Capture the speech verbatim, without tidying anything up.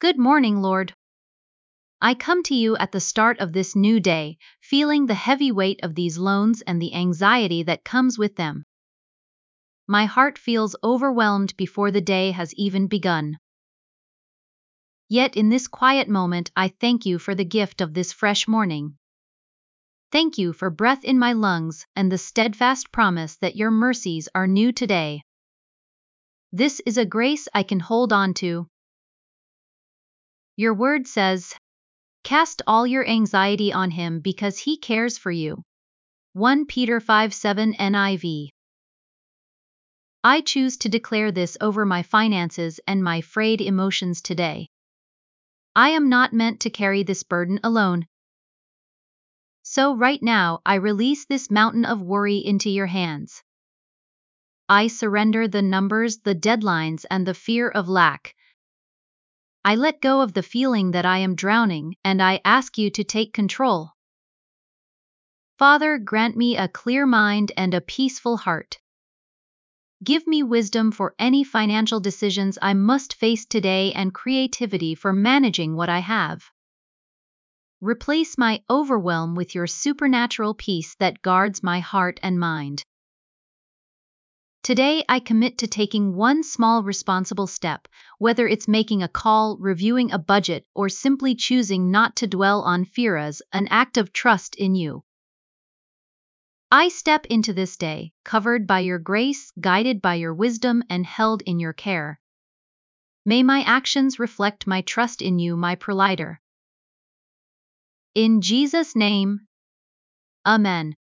Good morning, Lord. I come to you at the start of this new day, feeling the heavy weight of these loans and the anxiety that comes with them. My heart feels overwhelmed before the day has even begun. Yet in this quiet moment, I thank you for the gift of this fresh morning. Thank you for breath in my lungs and the steadfast promise that your mercies are new today. This is a grace I can hold on to. Your word says, "Cast all your anxiety on him because he cares for you." First Peter five seven N I V. I choose to declare this over my finances and my frayed emotions today. I am not meant to carry this burden alone. So right now, I release this mountain of worry into your hands. I surrender the numbers, the deadlines, and the fear of lack. I let go of the feeling that I am drowning, and I ask you to take control. Father, grant me a clear mind and a peaceful heart. Give me wisdom for any financial decisions I must face today and creativity for managing what I have. Replace my overwhelm with your supernatural peace that guards my heart and mind. Today, I commit to taking one small responsible step, whether it's making a call, reviewing a budget, or simply choosing not to dwell on fear as an act of trust in you. I step into this day, covered by your grace, guided by your wisdom, and held in your care. May my actions reflect my trust in you, my provider. In Jesus' name, Amen.